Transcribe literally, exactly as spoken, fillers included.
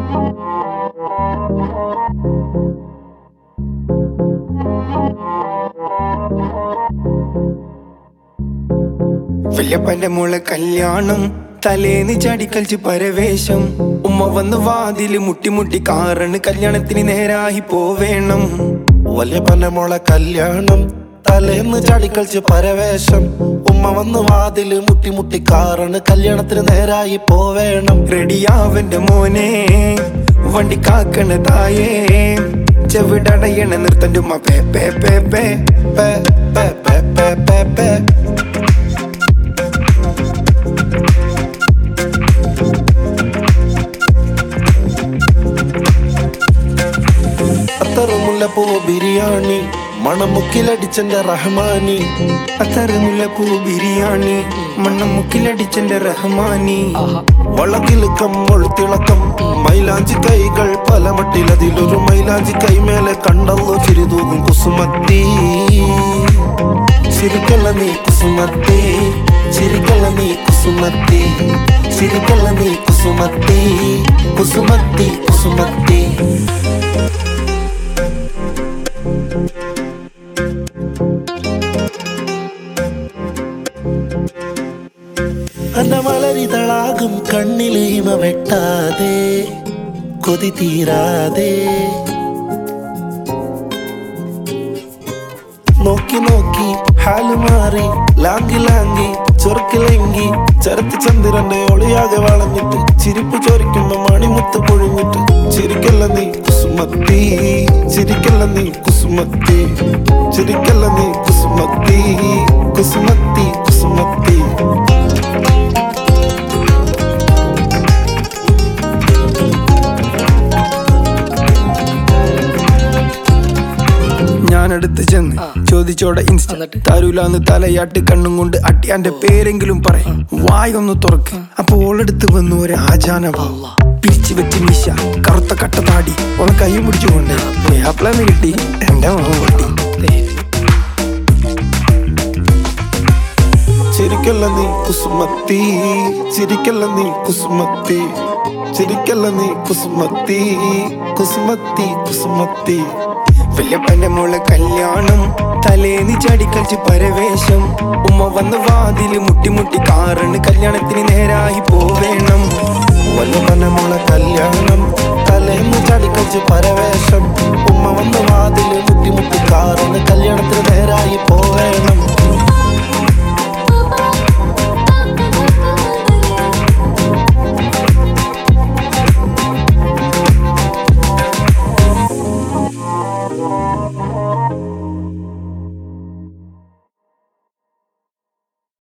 വല്യപ്പന്റെ മോളെ കല്യാണം തലേന്ന് ചാടിക്കളിച്ച് പരവേശം ഉമ്മ വന്ന് വാതില് മുട്ടിമുട്ടി കാറണ് കല്യാണത്തിന് നേരായി പോവേണം. വല്യപ്പന്റെ മോളെ കല്യാണം തലേന്ന് ചാടിക്കളിച്ച് പരവേശം ഉമ്മ വന്ന് വാതില് മുട്ടിമുട്ടി കാറണ് കല്യാണത്തിന് നേരായി പോവേണം. റെഡിയാവന്റെ മോനെ വണ്ടി കാക്കണ തായേ ചെവിടടയണ നിർത്തന്റെ ഉമ്മ പേ പേ പേ പേ പേ പേ പേ പേ പേ പേ. അത്തറുമുല്ലപ്പൂ ബിരിയാണി മണമുക്കിലടിച്ചെന്റെ റഹ്മാനി. അത്തറുമുല്ലപ്പൂ ബിരിയാണി മണ്ണമുക്കിലടിച്ചെന്റെ റഹ്മാനി. വളത്തിളുക്കം ഒഴുത്തിളക്കം മൈലാഞ്ചി കൈകൾ പല മട്ടിലതിലൊരു മൈലാഞ്ചി കൈമേലെ കണ്ടല്ലോ ചിരിതൂകും കുസുമത്തി. ചിരിക്കല്ല നീ കുസുമത്തി, ചിരിക്കല്ല നീ കുസുമത്തി, ചിരിക്കല്ല നീ കുസുമത്തി, കുസുമത്തി കുസുമത്തി. അന്നമലരിതളാകും കണ്ണിലേമ വെട്ടാതെ കൊതി തീരാതെ നോക്കി നോക്കി ഹാല് മാറി ലാങ്കി ലാങ്കി ചൊറുക്കിലെങ്കി ചരത്ത് ചന്ദ്രന്റെ ഒളിയാകെ വളഞ്ഞിട്ട് ചിരിപ്പ് ചോരിക്കുമ്പോ മണിമുത്ത് പൊഴിഞ്ഞിട്ട് ചിരിക്കല്ല നീ കുസുമത്തി, ചിരിക്കല്ല നീ കുസുമത്തി, ചിരിക്കല്ല നീ കുസുമത്തി, കുസുമത്തി കുസുമത്തി. ഞാനടുത്ത് ചെന്ന് ചോദിച്ചോടെ ഇൻസ്റ്റ തരൂലാന്ന് തലയാട്ട് കണ്ണും കൊണ്ട് അട്ടിയാന്റെ പേരെങ്കിലും പറയും വായൊന്ന് തുറക്ക്. അപ്പൊ ഓളെടുത്ത് വന്നു ഒരു ആചാനവാ പിരിച്ചു വെച്ച് മീശ കറുത്ത കട്ട താടി ഓളെ കൈ പിടിച്ചുകൊണ്ട് വേപ്പിളന്ന് കിട്ടി എന്റെ മുഖം പൊട്ടി. ചിരിക്കല്ല നീ കുസുമത്തി, ചിരിക്കല്ല നീ കുസുമത്തി, ചിരിക്കല്ല നീ കുസുമത്തി, കുസുമത്തി കുസുമത്തി. വല്യപ്പന്റെ മോളെ കല്യാണം തലേന്ന് ചാടിക്കളിച്ച് പരവേശം ഉമ്മ വന്ന് വാതില് മുട്ടിമുട്ടി കാറണ് കല്യാണത്തിന് നേരായി പോവേണം. വല്യപ്പന്റെ മോളെ കല്യാണം തലേന്ന് ചാടിക്കളിച്ച് പരവേശം ഉമ്മ വന്ന് വാതില് മുട്ടിമുട്ടി കാറണ് കല്യാണത്തിന് നേരായി പോവേണം. Oh,